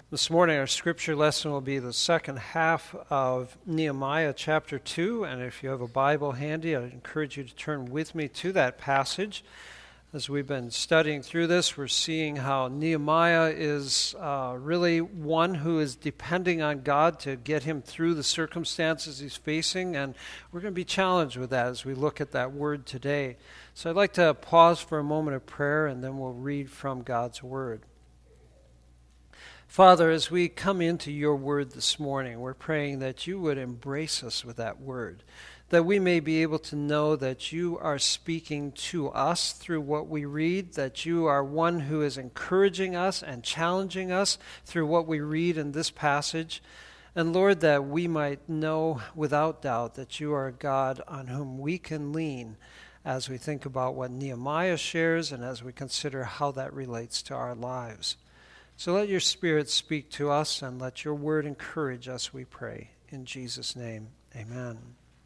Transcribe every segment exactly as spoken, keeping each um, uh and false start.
This morning our scripture lesson will be the second half of Nehemiah chapter two, and if you have a Bible handy, I encourage you to turn with me to that passage. As we've been studying through this, we're seeing how Nehemiah is uh, really one who is depending on God to get him through the circumstances he's facing, and we're going to be challenged with that as we look at that word today. So I'd like to pause for a moment of prayer, and then we'll read from God's word. Father, as we come into your word this morning, we're praying that you would embrace us with that word, that we may be able to know that you are speaking to us through what we read, that you are one who is encouraging us and challenging us through what we read in this passage. And Lord, that we might know without doubt that you are a God on whom we can lean as we think about what Nehemiah shares and as we consider how that relates to our lives. So let your Spirit speak to us and let your word encourage us, we pray. In Jesus' name, amen.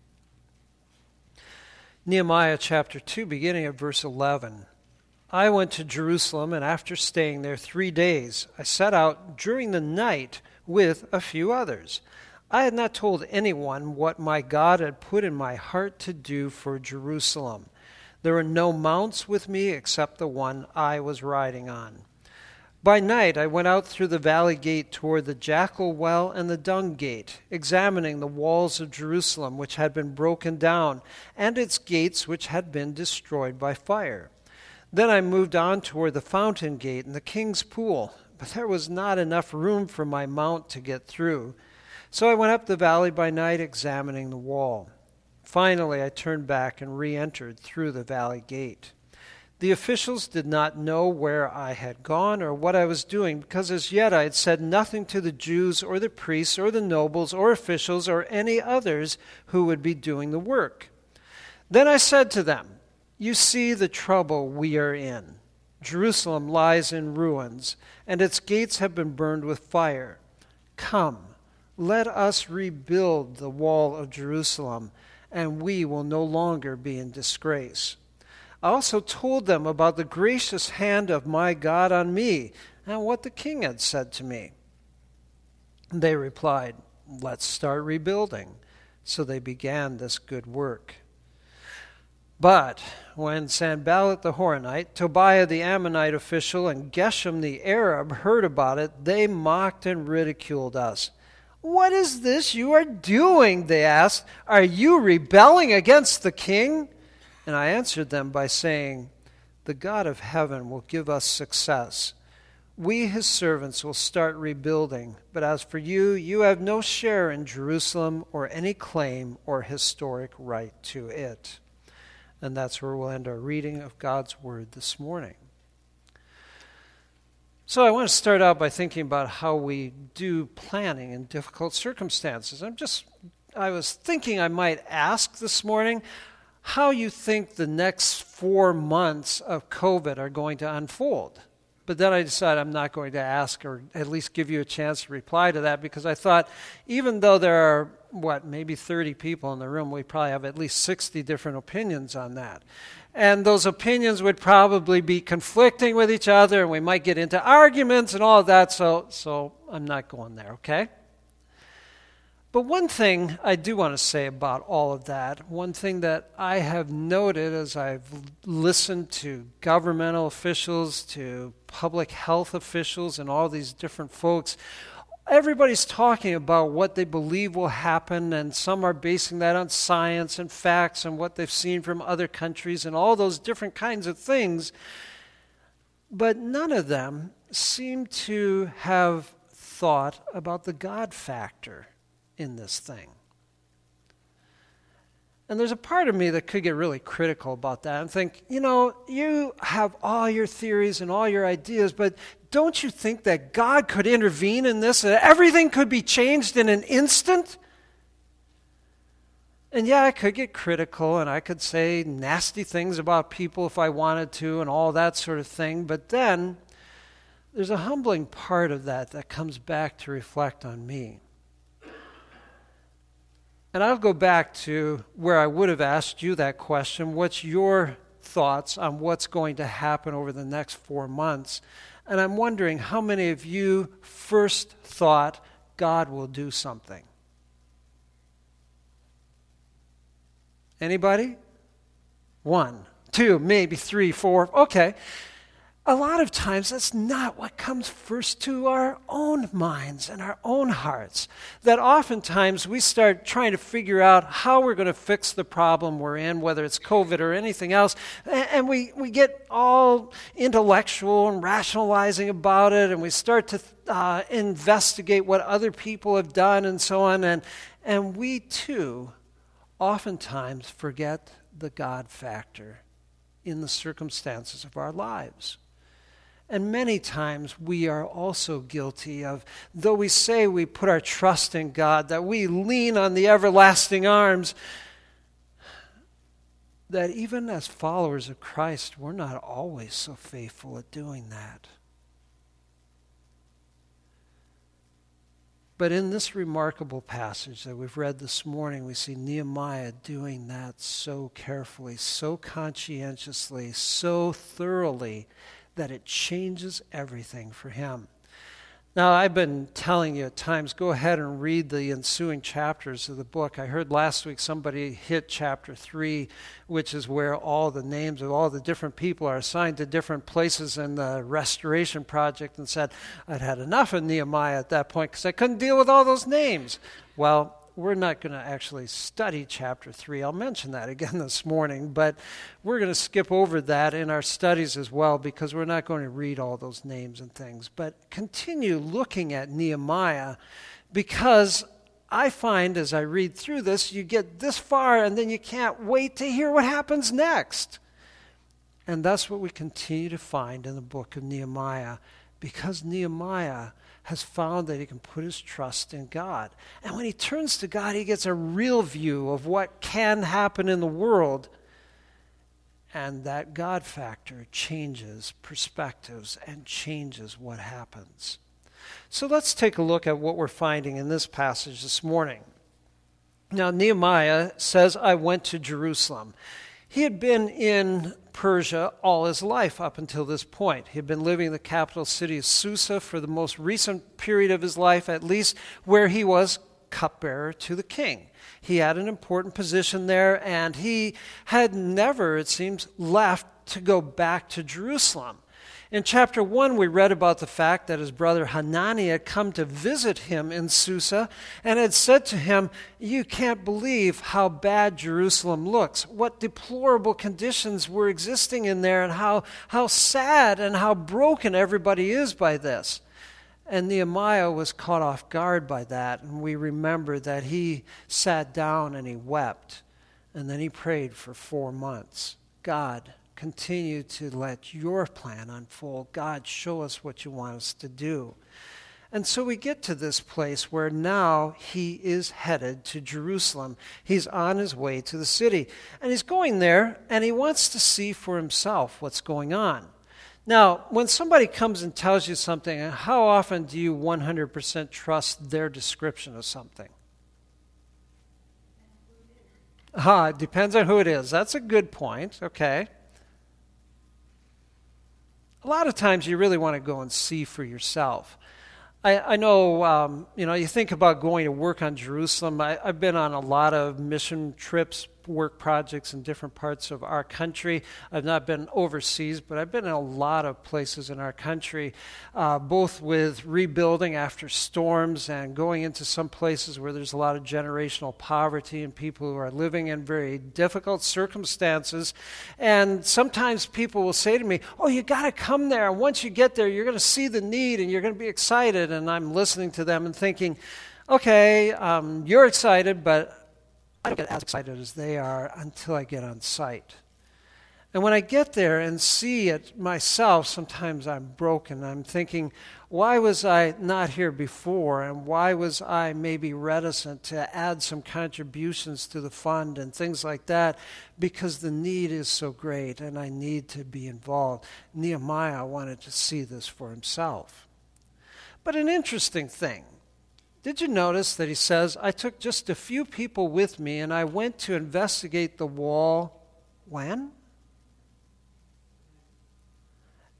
Nehemiah chapter two, beginning at verse eleven. I went to Jerusalem, and after staying there three days, I set out during the night with a few others. I had not told anyone what my God had put in my heart to do for Jerusalem. There were no mounts with me except the one I was riding on. By night I went out through the valley gate toward the Jackal Well and the Dung Gate, examining the walls of Jerusalem which had been broken down, and its gates which had been destroyed by fire. Then I moved on toward the Fountain Gate and the King's Pool, but there was not enough room for my mount to get through. So I went up the valley by night, examining the wall. Finally I turned back and re-entered through the valley gate. The officials did not know where I had gone or what I was doing, because as yet I had said nothing to the Jews or the priests or the nobles or officials or any others who would be doing the work. Then I said to them, "You see the trouble we are in. Jerusalem lies in ruins, and its gates have been burned with fire. Come, let us rebuild the wall of Jerusalem, and we will no longer be in disgrace." I also told them about the gracious hand of my God on me and what the king had said to me. They replied, "Let's start rebuilding." So they began this good work. But when Sanballat the Horonite, Tobiah the Ammonite official, and Geshem the Arab heard about it, they mocked and ridiculed us. "What is this you are doing?" they asked. "Are you rebelling against the king?" And I answered them by saying, "The God of heaven will give us success. We, his servants, will start rebuilding. But as for you, you have no share in Jerusalem or any claim or historic right to it." And that's where we'll end our reading of God's word this morning. So I want to start out by thinking about how we do planning in difficult circumstances. I'm just, I was thinking I might ask this morning, how you think the next four months of COVID are going to unfold. But then I decided I'm not going to ask or at least give you a chance to reply to that, because I thought even though there are, what, maybe thirty people in the room, we probably have at least sixty different opinions on that. And those opinions would probably be conflicting with each other, and we might get into arguments and all of that, so, so I'm not going there, okay? But one thing I do want to say about all of that, one thing that I have noted as I've listened to governmental officials, to public health officials, and all these different folks, everybody's talking about what they believe will happen, and some are basing that on science and facts and what they've seen from other countries and all those different kinds of things. But none of them seem to have thought about the God factor in this thing. And there's a part of me that could get really critical about that and think, you know, you have all your theories and all your ideas, but don't you think that God could intervene in this and everything could be changed in an instant? And yeah, I could get critical and I could say nasty things about people if I wanted to and all that sort of thing, but then there's a humbling part of that that comes back to reflect on me. And I'll go back to where I would have asked you that question, what's your thoughts on what's going to happen over the next four months. And I'm wondering how many of you first thought God will do something? Anybody? One, two, maybe three, four. Okay. A lot of times that's not what comes first to our own minds and our own hearts. That oftentimes we start trying to figure out how we're going to fix the problem we're in, whether it's COVID or anything else, and we, we get all intellectual and rationalizing about it, and we start to uh, investigate what other people have done and so on, and, and we too oftentimes forget the God factor in the circumstances of our lives. And many times we are also guilty of, though we say we put our trust in God, that we lean on the everlasting arms, that even as followers of Christ, we're not always so faithful at doing that. But in this remarkable passage that we've read this morning, we see Nehemiah doing that so carefully, so conscientiously, so thoroughly, that it changes everything for him. Now, I've been telling you at times, go ahead and read the ensuing chapters of the book. I heard last week somebody hit chapter three, which is where all the names of all the different people are assigned to different places in the restoration project, and said, I'd had enough of Nehemiah at that point because I couldn't deal with all those names. Well, we're not going to actually study chapter three. I'll mention that again this morning, but we're going to skip over that in our studies as well because we're not going to read all those names and things. But continue looking at Nehemiah, because I find as I read through this, you get this far and then you can't wait to hear what happens next. And that's what we continue to find in the book of Nehemiah, because Nehemiah has found that he can put his trust in God. And when he turns to God, he gets a real view of what can happen in the world. And that God factor changes perspectives and changes what happens. So let's take a look at what we're finding in this passage this morning. Now, Nehemiah says, I went to Jerusalem. He had been in Persia all his life up until this point. He had been living in the capital city of Susa for the most recent period of his life, at least, where he was cupbearer to the king. He had an important position there, and he had never, it seems, left to go back to Jerusalem. In chapter one, we read about the fact that his brother Hanani had come to visit him in Susa and had said to him, you can't believe how bad Jerusalem looks, what deplorable conditions were existing in there, and how, how sad and how broken everybody is by this. And Nehemiah was caught off guard by that, and we remember that he sat down and he wept, and then he prayed for four months. God, continue to let your plan unfold. God, show us what you want us to do. And so we get to this place where now he is headed to Jerusalem. He's on his way to the city. And he's going there, and he wants to see for himself what's going on. Now, when somebody comes and tells you something, how often do you one hundred percent trust their description of something? Ah, it depends on who it is. That's a good point. Okay. A lot of times you really want to go and see for yourself. I, I know, um, you know, you think about going to work on Jerusalem. I, I've been on a lot of mission trips, work projects in different parts of our country. I've not been overseas, but I've been in a lot of places in our country, uh, both with rebuilding after storms and going into some places where there's a lot of generational poverty and people who are living in very difficult circumstances. And sometimes people will say to me, oh, you got to come there. And once you get there, you're going to see the need and you're going to be excited. And I'm listening to them and thinking, okay, um, you're excited, but I don't get as excited as they are until I get on site. And when I get there and see it myself, sometimes I'm broken. I'm thinking, why was I not here before? And why was I maybe reticent to add some contributions to the fund and things like that? Because the need is so great and I need to be involved. Nehemiah wanted to see this for himself. But an interesting thing, did you notice that he says, I took just a few people with me and I went to investigate the wall when?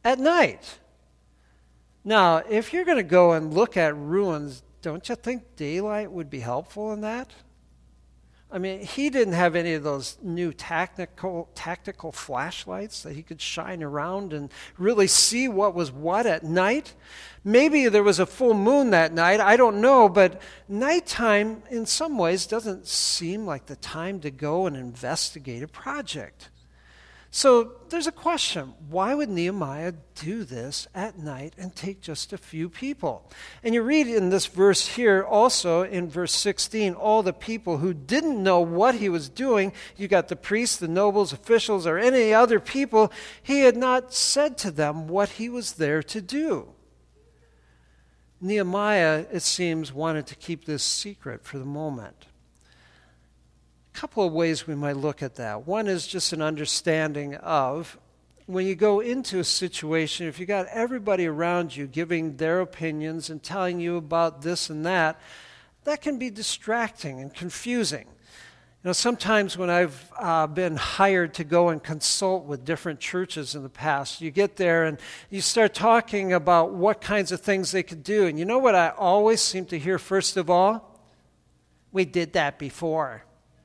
at night. Now, if you're going to go and look at ruins, don't you think daylight would be helpful in that? I mean, he didn't have any of those new tactical, tactical flashlights that he could shine around and really see what was what at night. Maybe there was a full moon that night, I don't know, but nighttime in some ways doesn't seem like the time to go and investigate a project. So there's a question. Why would Nehemiah do this at night and take just a few people? And you read in this verse here also in verse sixteen, all the people who didn't know what he was doing, you got the priests, the nobles, officials, or any other people, he had not said to them what he was there to do. Nehemiah, it seems, wanted to keep this secret for the moment. A couple of ways we might look at that. One is just an understanding of when you go into a situation, if you got everybody around you giving their opinions and telling you about this and that, that can be distracting and confusing. You know, sometimes when I've uh, been hired to go and consult with different churches in the past, you get there and you start talking about what kinds of things they could do. And you know what I always seem to hear first of all? We did that before.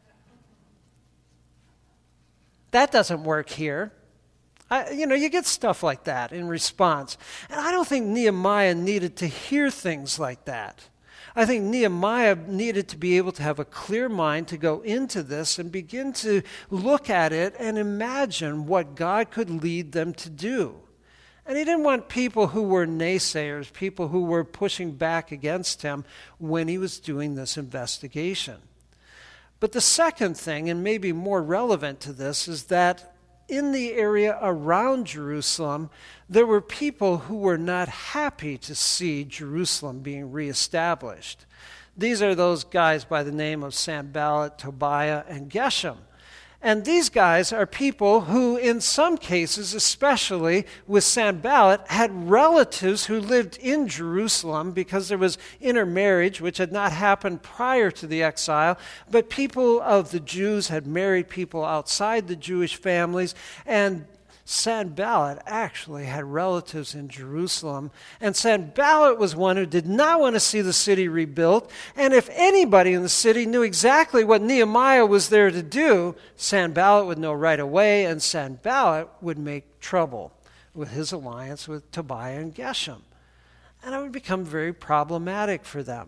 That doesn't work here. I, you know, you get stuff like that in response. And I don't think Nehemiah needed to hear things like that. I think Nehemiah needed to be able to have a clear mind to go into this and begin to look at it and imagine what God could lead them to do. And he didn't want people who were naysayers, people who were pushing back against him when he was doing this investigation. But the second thing, and maybe more relevant to this, is that in the area around Jerusalem, there were people who were not happy to see Jerusalem being reestablished. These are those guys by the name of Sanballat, Tobiah, and Geshem. And these guys are people who, in some cases, especially with Sanballat, had relatives who lived in Jerusalem because there was intermarriage, which had not happened prior to the exile. But people of the Jews had married people outside the Jewish families, and Sanballat actually had relatives in Jerusalem. And Sanballat was one who did not want to see the city rebuilt. And if anybody in the city knew exactly what Nehemiah was there to do, Sanballat would know right away, and Sanballat would make trouble with his alliance with Tobiah and Geshem. And it would become very problematic for them.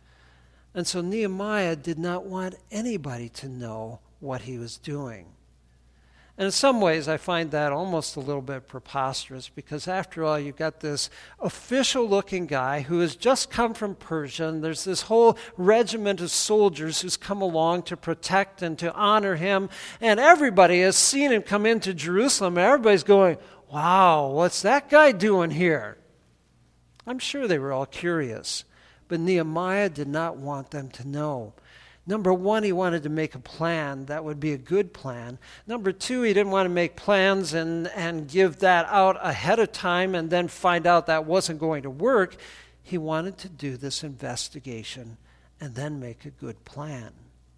And so Nehemiah did not want anybody to know what he was doing. And in some ways, I find that almost a little bit preposterous because, after all, you've got this official-looking guy who has just come from Persia, and there's this whole regiment of soldiers who's come along to protect and to honor him, and everybody has seen him come into Jerusalem, and everybody's going, wow, what's that guy doing here? I'm sure they were all curious, but Nehemiah did not want them to know. Number one, he wanted to make a plan that would be a good plan. Number two, he didn't want to make plans and, and give that out ahead of time and then find out that wasn't going to work. He wanted to do this investigation and then make a good plan.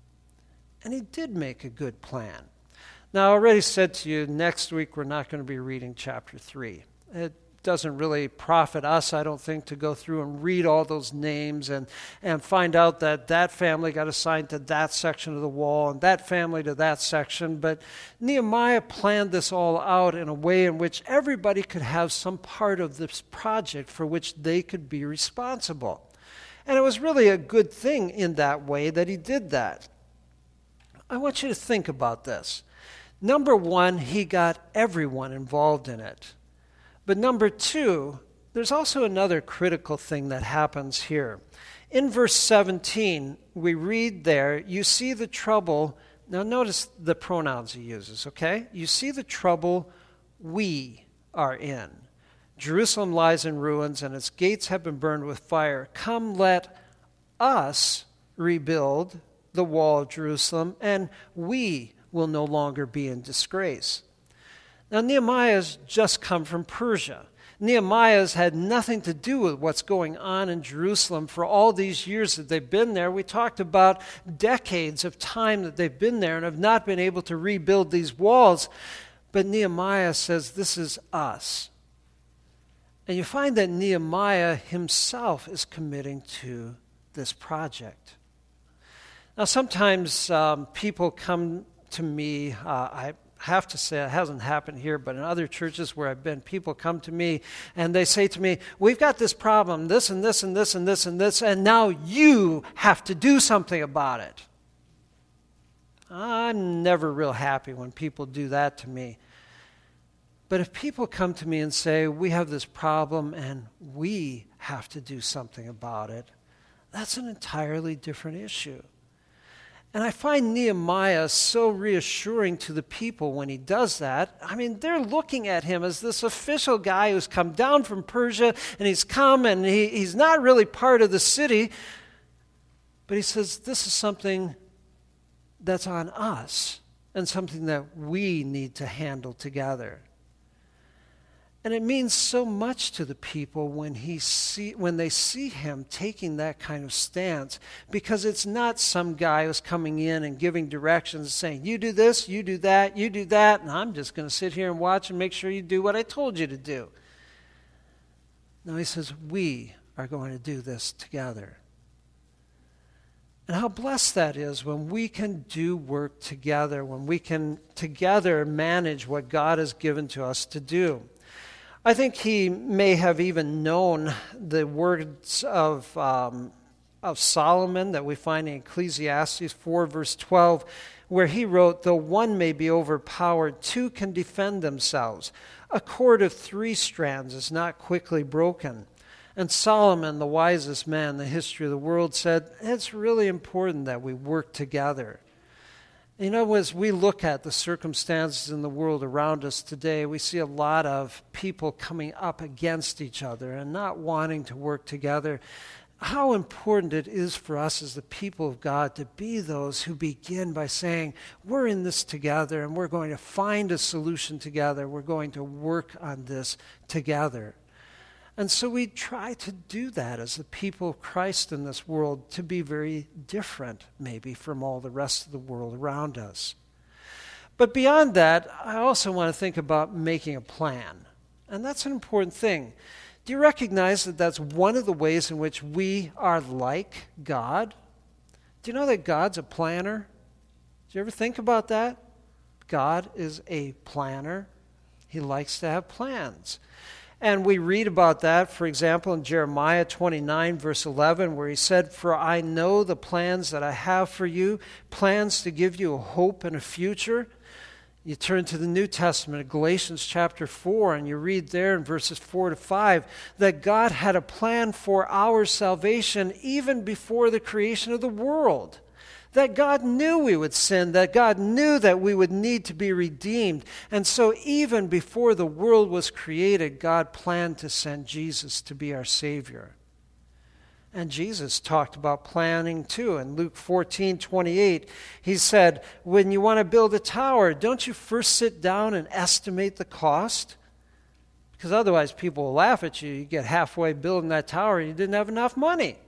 And he did make a good plan. Now, I already said to you, next week we're not going to be reading chapter three. It doesn't really profit us, I don't think, to go through and read all those names and, and find out that that family got assigned to that section of the wall and that family to that section. But Nehemiah planned this all out in a way in which everybody could have some part of this project for which they could be responsible. And it was really a good thing in that way that he did that. I want you to think about this. Number one, he got everyone involved in it. But number two, there's also another critical thing that happens here. In verse seventeen, we read there, you see the trouble. Now notice the pronouns he uses, okay? You see the trouble we are in. Jerusalem lies in ruins and its gates have been burned with fire. Come, let us rebuild the wall of Jerusalem, and we will no longer be in disgrace. Now, Nehemiah's just come from Persia. Nehemiah's had nothing to do with what's going on in Jerusalem for all these years that they've been there. We talked about decades of time that they've been there and have not been able to rebuild these walls. But Nehemiah says, this is us. And you find that Nehemiah himself is committing to this project. Now, sometimes um, people come to me, uh, I have to say it hasn't happened here, but in other churches where I've been, people come to me and they say to me, we've got this problem, this and this and this and this and this, and now you have to do something about it. I'm never real happy when people do that to me. But if people come to me and say, we have this problem and we have to do something about it, that's an entirely different issue. And I find Nehemiah so reassuring to the people when he does that. I mean, they're looking at him as this official guy who's come down from Persia, and he's come and he, he's not really part of the city. But he says, this is something that's on us and something that we need to handle together. And it means so much to the people when he see when they see him taking that kind of stance, because it's not some guy who's coming in and giving directions and saying, you do this, you do that, you do that, and I'm just going to sit here and watch and make sure you do what I told you to do. No, he says, we are going to do this together. And how blessed that is when we can do work together, when we can together manage what God has given to us to do. I think he may have even known the words of um, of Solomon that we find in Ecclesiastes four, verse twelve, where he wrote, though one may be overpowered, two can defend themselves. A cord of three strands is not quickly broken. And Solomon, the wisest man in the history of the world, said, it's really important that we work together. You know, as we look at the circumstances in the world around us today, we see a lot of people coming up against each other and not wanting to work together. How important it is for us as the people of God to be those who begin by saying, we're in this together and we're going to find a solution together. We're going to work on this together. And so we try to do that as the people of Christ in this world, to be very different maybe from all the rest of the world around us. But beyond that, I also want to think about making a plan. And that's an important thing. Do you recognize that that's one of the ways in which we are like God? Do you know that God's a planner? Do you ever think about that? God is a planner. He likes to have plans. And we read about that, for example, in Jeremiah twenty-nine, verse eleven, where he said, for I know the plans that I have for you, plans to give you a hope and a future. You turn to the New Testament, Galatians chapter four, and you read there in verses four to five, that God had a plan for our salvation even before the creation of the world. That God knew we would sin, that God knew that we would need to be redeemed. And so even before the world was created, God planned to send Jesus to be our Savior. And Jesus talked about planning too. In Luke fourteen twenty-eight, he said, when you want to build a tower, don't you first sit down and estimate the cost? Because otherwise people will laugh at you. You get halfway building that tower and you didn't have enough money.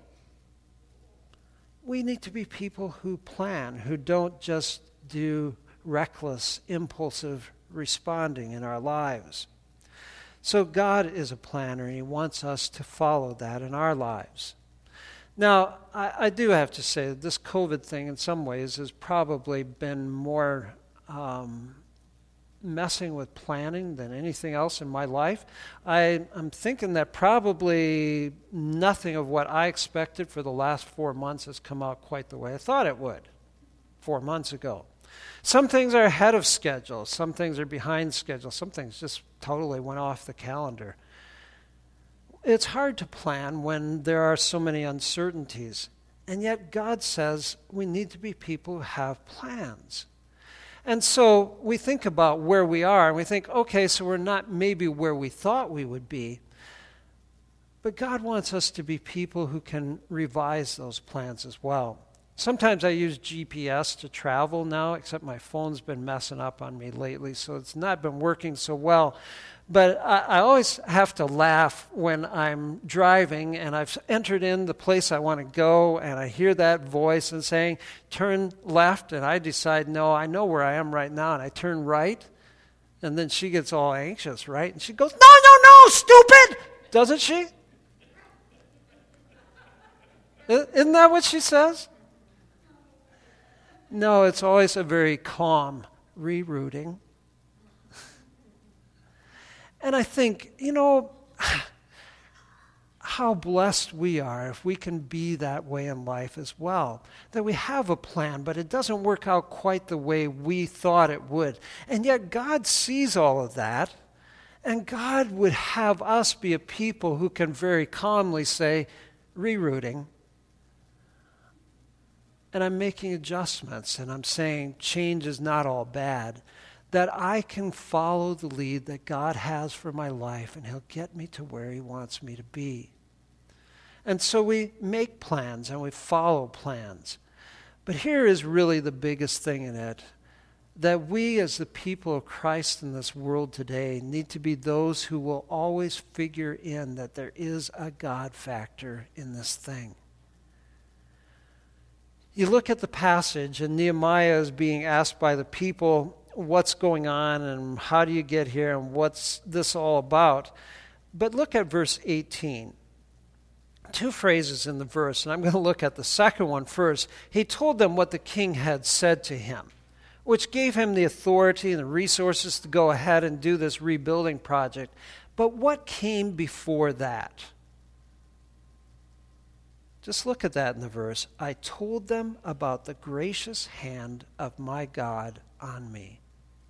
We need to be people who plan, who don't just do reckless, impulsive responding in our lives. So God is a planner, and he wants us to follow that in our lives. Now, I, I do have to say that this COVID thing in some ways has probably been more um, messing with planning than anything else in my life. I, I'm thinking that probably nothing of what I expected for the last four months has come out quite the way I thought it would four months ago. Some things are ahead of schedule. Some things are behind schedule. Some things just totally went off the calendar. It's hard to plan when there are so many uncertainties. And yet God says we need to be people who have plans. And so we think about where we are, and we think, okay, so we're not maybe where we thought we would be. But God wants us to be people who can revise those plans as well. Sometimes I use G P S to travel now, except my phone's been messing up on me lately, so it's not been working so well. But I, I always have to laugh when I'm driving and I've entered in the place I want to go, and I hear that voice and saying, turn left, and I decide, no, I know where I am right now, and I turn right, and then she gets all anxious, right? And she goes, no, no, no, stupid! Doesn't she? Isn't that what she says? No, it's always a very calm rerouting. And I think, you know, how blessed we are if we can be that way in life as well. That we have a plan, but it doesn't work out quite the way we thought it would. And yet God sees all of that, and God would have us be a people who can very calmly say, rerouting. And I'm making adjustments, and I'm saying change is not all bad, that I can follow the lead that God has for my life, and He'll get me to where He wants me to be. And so we make plans, and we follow plans. But here is really the biggest thing in it, that we as the people of Christ in this world today need to be those who will always figure in that there is a God factor in this thing. You look at the passage, and Nehemiah is being asked by the people, what's going on, and how do you get here, and what's this all about? But look at verse eighteen. Two phrases in the verse, and I'm going to look at the second one first. He told them what the king had said to him, which gave him the authority and the resources to go ahead and do this rebuilding project. But what came before that? Just look at that in the verse. I told them about the gracious hand of my God on me.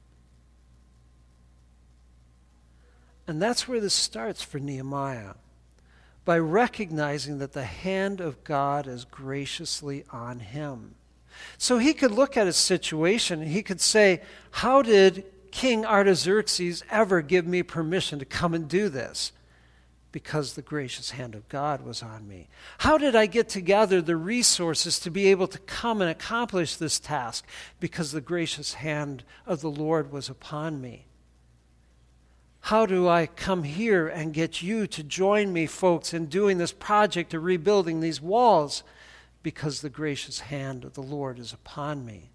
And that's where this starts for Nehemiah, by recognizing that the hand of God is graciously on him. So he could look at his situation and he could say, how did King Artaxerxes ever give me permission to come and do this? Because the gracious hand of God was on me. How did I get together the resources to be able to come and accomplish this task? Because the gracious hand of the Lord was upon me. How do I come here and get you to join me, folks, in doing this project of rebuilding these walls? Because the gracious hand of the Lord is upon me.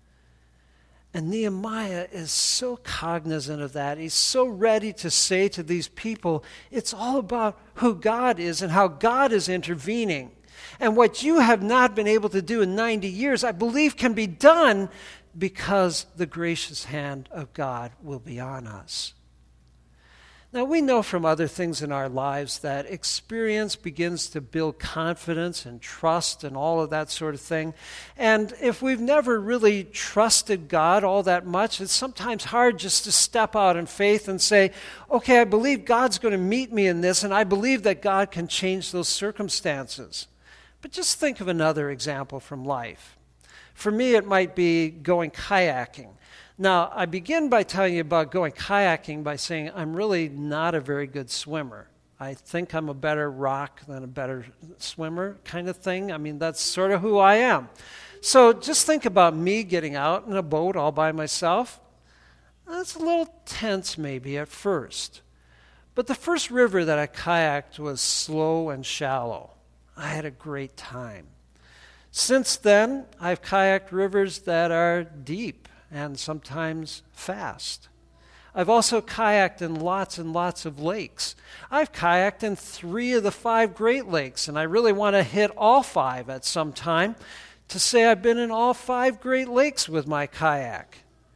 And Nehemiah is so cognizant of that. He's so ready to say to these people, it's all about who God is and how God is intervening. And what you have not been able to do in ninety years, I believe can be done because the gracious hand of God will be on us. Now, we know from other things in our lives that experience begins to build confidence and trust and all of that sort of thing. And if we've never really trusted God all that much, it's sometimes hard just to step out in faith and say, okay, I believe God's going to meet me in this, and I believe that God can change those circumstances. But just think of another example from life. For me, it might be going kayaking. Now, I begin by telling you about going kayaking by saying I'm really not a very good swimmer. I think I'm a better rock than a better swimmer kind of thing. I mean, that's sort of who I am. So just think about me getting out in a boat all by myself. That's a little tense maybe at first. But the first river that I kayaked was slow and shallow. I had a great time. Since then, I've kayaked rivers that are deep and sometimes fast. I've also kayaked in lots and lots of lakes. I've kayaked in three of the five Great Lakes, and I really want to hit all five at some time to say I've been in all five Great Lakes with my kayak.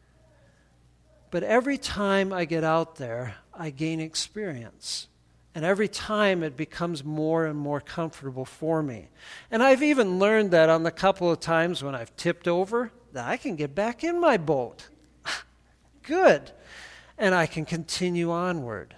But every time I get out there, I gain experience. And every time it becomes more and more comfortable for me. And I've even learned that on the couple of times when I've tipped over, that I can get back in my boat. Good. And I can continue onward.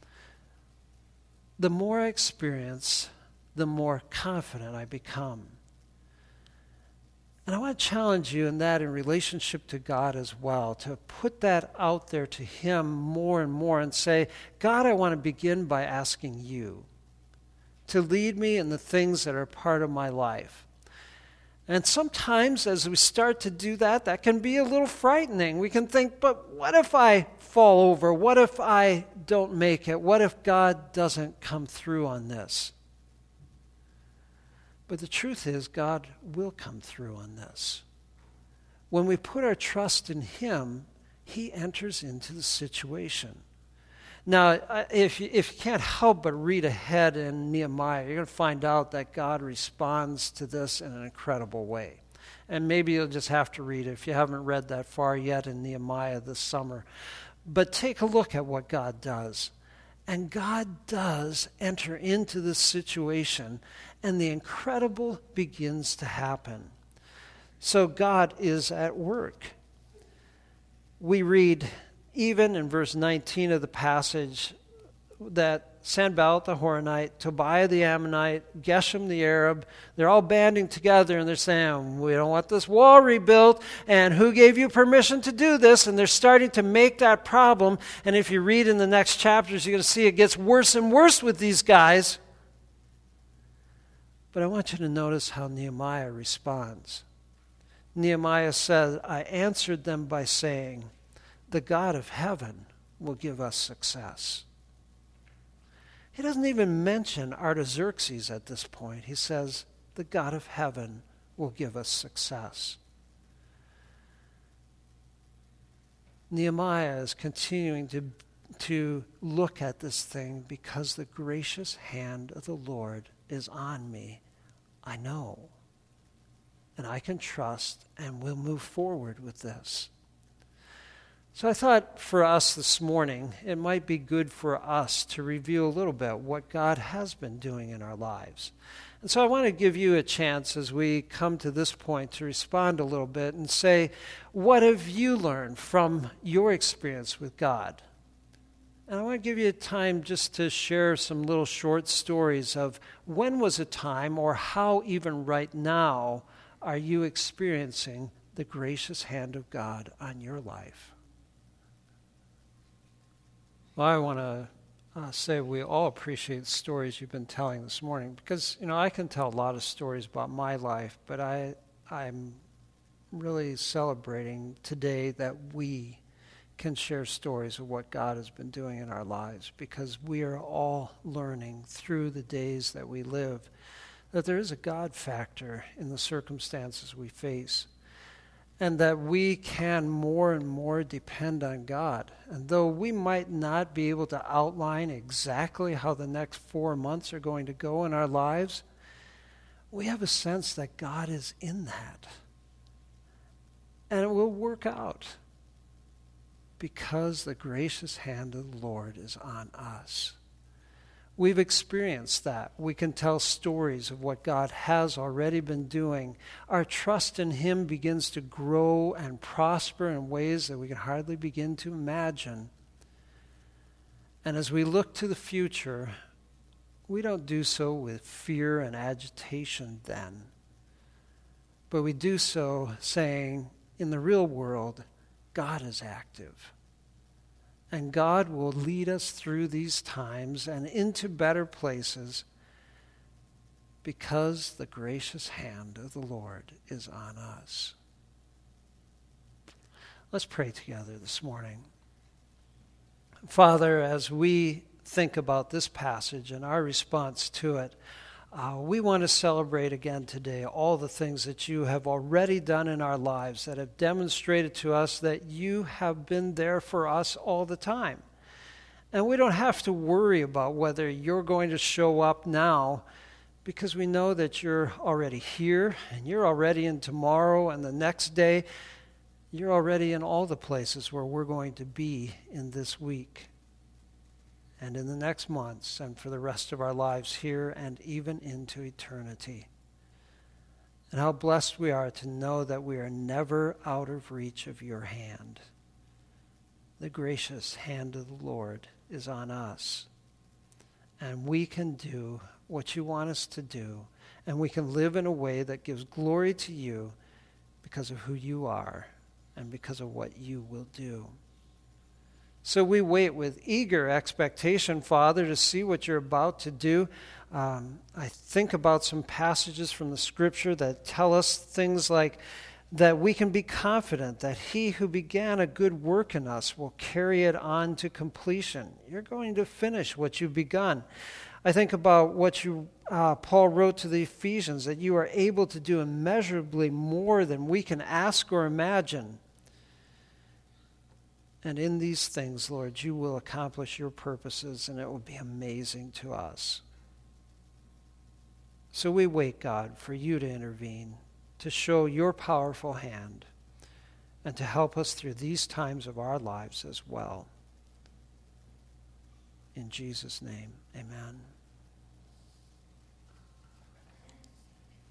The more I experience, the more confident I become. And I want to challenge you in that in relationship to God as well, to put that out there to Him more and more and say, God, I want to begin by asking you to lead me in the things that are part of my life. And sometimes as we start to do that, that can be a little frightening. We can think, but what if I fall over? What if I don't make it? What if God doesn't come through on this? But the truth is, God will come through on this. When we put our trust in Him, He enters into the situation. Now, if you, if you can't help but read ahead in Nehemiah, you're going to find out that God responds to this in an incredible way. And maybe you'll just have to read it if you haven't read that far yet in Nehemiah this summer. But take a look at what God does. And God does enter into this situation, and the incredible begins to happen. So God is at work. We read, even in verse nineteen of the passage, that Sanballat the Horonite, Tobiah the Ammonite, Geshem the Arab, they're all banding together and they're saying, we don't want this wall rebuilt, and who gave you permission to do this? And they're starting to make that problem. And if you read in the next chapters, you're going to see it gets worse and worse with these guys. But I want you to notice how Nehemiah responds. Nehemiah said, I answered them by saying, the God of heaven will give us success. He doesn't even mention Artaxerxes at this point. He says, the God of heaven will give us success. Nehemiah is continuing to, to look at this thing because the gracious hand of the Lord is on me. I know. And I can trust, and we'll move forward with this. So I thought for us this morning, it might be good for us to review a little bit what God has been doing in our lives. And so I want to give you a chance as we come to this point to respond a little bit and say, what have you learned from your experience with God? And I want to give you time just to share some little short stories of when was a time, or how even right now are you experiencing the gracious hand of God on your life? Well, I want to uh, say we all appreciate the stories you've been telling this morning, because, you know, I can tell a lot of stories about my life, but I, I'm really celebrating today that we can share stories of what God has been doing in our lives, because we are all learning through the days that we live that there is a God factor in the circumstances we face, and that we can more and more depend on God. And though we might not be able to outline exactly how the next four months are going to go in our lives, we have a sense that God is in that. And it will work out because the gracious hand of the Lord is on us. We've experienced that. We can tell stories of what God has already been doing. Our trust in Him begins to grow and prosper in ways that we can hardly begin to imagine. And as we look to the future, we don't do so with fear and agitation then, but we do so saying, in the real world, God is active. And God will lead us through these times and into better places because the gracious hand of the Lord is on us. Let's pray together this morning. Father, as we think about this passage and our response to it, Uh, we want to celebrate again today all the things that you have already done in our lives that have demonstrated to us that you have been there for us all the time. And we don't have to worry about whether you're going to show up now, because we know that you're already here and you're already in tomorrow and the next day. You're already in all the places where we're going to be in this week and in the next months, and for the rest of our lives here and even into eternity. And how blessed we are to know that we are never out of reach of your hand. The gracious hand of the Lord is on us, and we can do what you want us to do, and we can live in a way that gives glory to you because of who you are and because of what you will do. So we wait with eager expectation, Father, to see what you're about to do. Um, I think about some passages from the Scripture that tell us things like that we can be confident that he who began a good work in us will carry it on to completion. You're going to finish what you've begun. I think about what you uh, Paul wrote to the Ephesians, that you are able to do immeasurably more than we can ask or imagine. And in these things, Lord, you will accomplish your purposes, and it will be amazing to us. So we wait, God, for you to intervene, to show your powerful hand, and to help us through these times of our lives as well. In Jesus' name, amen.